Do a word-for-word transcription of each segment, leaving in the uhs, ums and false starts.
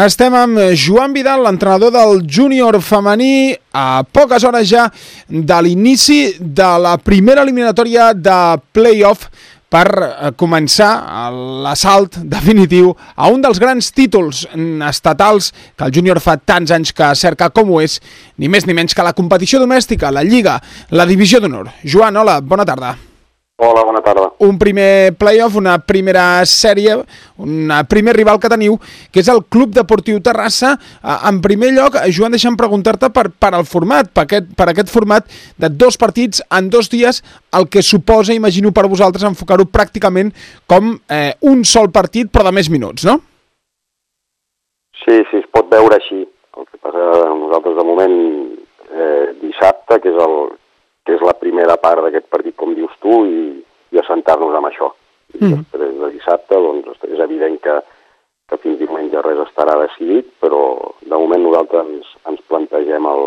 Estem amb Joan Vidal, l'entrenador del júnior femení, a poques hores ja de l'inici de la primera eliminatòria de play-off per començar l'assalt definitiu a un dels grans títols estatals que el júnior fa tants anys que cerca, com ho és, ni més ni menys que la competició domèstica, la Lliga, la Divisió d'Honor. Joan, hola, bona tarda. Hola, bona tarda. Un primer play-off, una primera sèrie, un primer rival que teniu, que és el Club Deportiu Terrassa. En primer lloc, Joan, deixa'm preguntar-te per, per el format, per aquest, per aquest format de dos partits en dos dies, el que suposa, imagino per vosaltres, enfocar-ho pràcticament com eh, un sol partit, però de més minuts, no? Sí, sí, es pot veure així. El que passa nosaltres, de moment, eh, dissabte, que és el... que és la primera part d'aquest partit, com dius tu, i, i assentar-nos amb això. I mm. després de dissabte, doncs, és evident que, que fins diumenge res estarà decidit, però de moment nosaltres ens, ens plantegem el,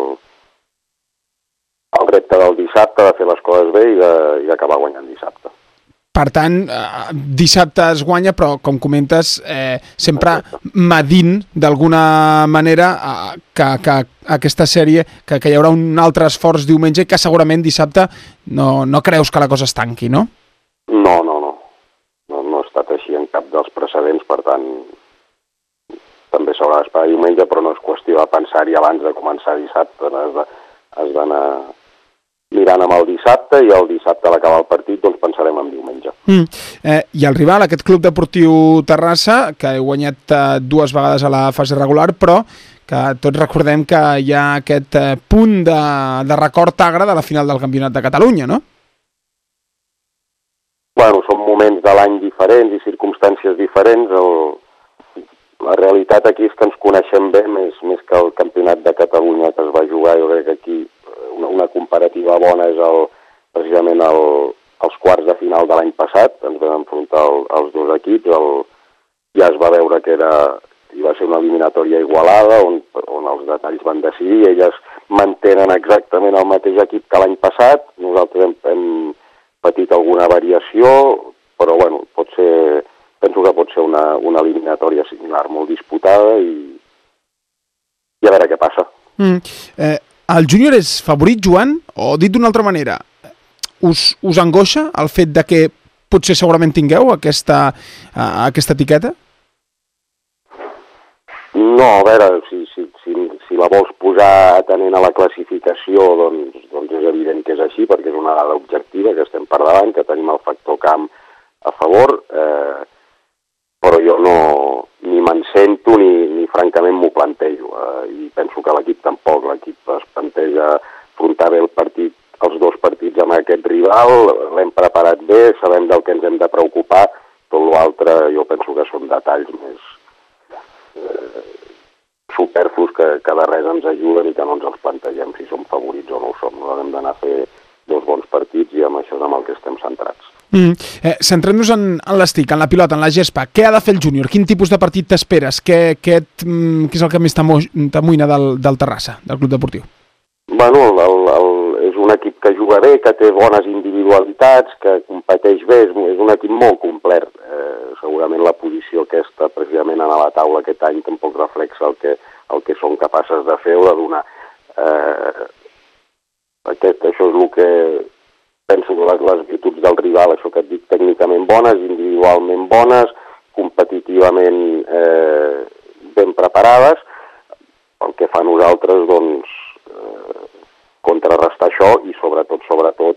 el repte del dissabte, de fer les coses bé i d'acabar guanyant dissabte. Per tant, eh, dissabte es guanya, però, com comentes, eh, sempre medint, d'alguna manera, eh, que, que aquesta sèrie, que, que hi haurà un altre esforç diumenge i que segurament dissabte no, no creus que la cosa es tanqui, no? No, no, no. No, no ha estat així en cap dels precedents, per tant, també s'haurà d'esperar diumenge, però no és qüestió de pensar-hi abans de començar dissabte. Has d'anar mirant amb el dissabte i el dissabte a l'acabar el partit doncs pensarem en diumenge. Mm. Eh, I el rival, aquest Club Deportiu Terrassa, que he guanyat eh, dues vegades a la fase regular, però que tots recordem que hi ha aquest eh, punt de, de record agre de la final del Campionat de Catalunya, no? Bueno, són moments de l'any diferents i circumstàncies diferents. El, la realitat aquí és que ens coneixem bé, més, més que el Campionat de Catalunya que es va jugar. Jo crec que aquí una, una comparativa bona és el, precisament el, els quarts de final de l'any passat. Ens vam enfrontar el, els dos equips. El, ja es va veure que era, i va ser una eliminatòria igualada, on, on els detalls van decidir. Elles mantenen exactament el mateix equip que l'any passat. Nosaltres hem, hem patit alguna variació, però bueno, pot ser, penso que pot ser una, una eliminatòria similar, molt disputada, i, i a veure què passa. Mm. Eh, el júnior és favorit, Joan? O dit d'una altra manera, us, us angoixa el fet de que potser segurament tingueu aquesta, uh, aquesta etiqueta? No, a veure, si, si, si, si la vols posar atenent a la classificació, doncs, doncs és evident que és així, perquè és una dada objectiva, que estem per davant, que tenim el factor camp a favor, eh, però jo no ni me'n sento ni, ni francament m'ho plantejo, eh, i penso que l'equip tampoc. L'equip es planteja afrontar bé el partit, els dos partits amb aquest rival, l'hem preparat bé, sabem del que ens hem de preocupar, tot l'altre jo penso que són detalls més Eh, superflus que, que de res ens ajuden i que no ens els plantegem si som favorits o no ho som. No hem d'anar a fer dos bons partits i amb això és amb el que estem centrats. Mm. Eh, Centrem-nos en, en l'estic, en la pilota, en la gespa. Què ha de fer el júnior? Quin tipus de partit t'esperes? Què, què, et, mm, què és el que més t'amoïna del, del Terrassa, del Club Deportiu? Bueno, el, el, és un equip que juga bé, que té bones individualitats, que competeix bé, és, és un equip molt complet. Eh, segurament la posició aquesta, precisament a la taula aquest any, tampoc reflexa el que, el que són capaces de fer o de donar. Eh, aquest, això és el que penso que les, les virtuts del rival, això que et dic, tècnicament bones, individualment bones, competitivament eh, ben preparades. El que fa nosaltres, doncs, contrarrestar això i sobretot, sobretot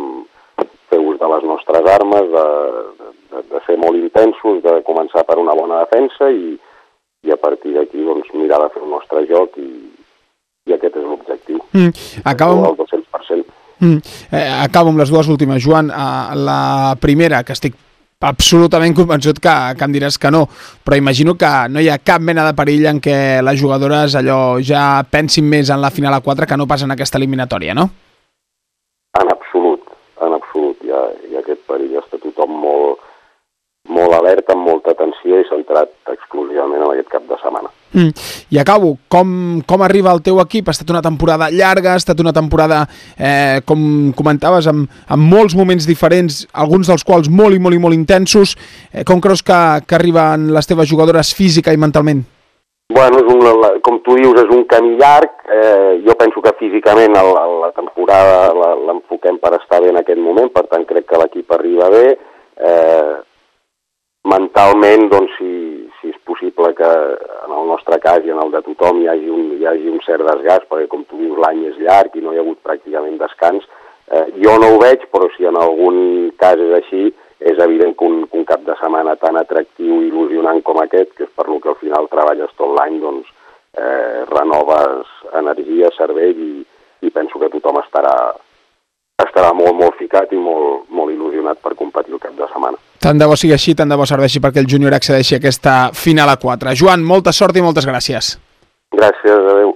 fer ús de les nostres armes, de, de, de ser molt intensos, de començar per una bona defensa i, i a partir d'aquí doncs, mirar de fer el nostre joc i, i aquest és l'objectiu. Mm. Acabo... El dos-cents per cent. Mm. Eh, acabo amb les dues últimes. Joan, eh, la primera, que estic absolutament convençut que, que em diràs que no, però imagino que no hi ha cap mena de perill en què les jugadores allò ja pensin més en la final a quatre que no pas en aquesta eliminatòria, no? En absolut, en absolut. Hi ha, hi ha aquest perill, està tothom molt, molt alerta, amb molta atenció i centrat exclusivament en aquest cap de setmana. Mm. I acabo, com, com arriba el teu equip? Ha estat una temporada llarga, ha estat una temporada, eh, com comentaves, amb, amb molts moments diferents, alguns dels quals molt i molt i molt intensos. Eh, com creus que, que arriben les teves jugadores física i mentalment? Bueno, és un, com tu dius, és un camí llarg. Eh, jo penso que físicament el, la temporada l'enfoquem per estar bé en aquest moment, per tant crec que l'equip arriba bé. Eh, mentalment, doncs, si, si és possible que en el nostre cas i en el de tothom hi hagi un, hi hagi un cert desgast, perquè com tu dius l'any és llarg i no hi ha hagut pràcticament descans. Eh, jo no ho veig, però si en algun cas és així, és evident que un, que un cap de setmana tan atractiu i il·lusionant com aquest, que és per lo que al final treballes tot l'any, doncs eh, renoves energia, cervell i, i penso que tothom estarà, estarà molt, molt ficat i molt, molt il·lusionat per competir el cap de setmana. Tant de bo sigui així, tant de bo serveixi perquè el júnior accedeixi a aquesta final a quatre. Joan, molta sort i moltes gràcies. Gràcies, adeu.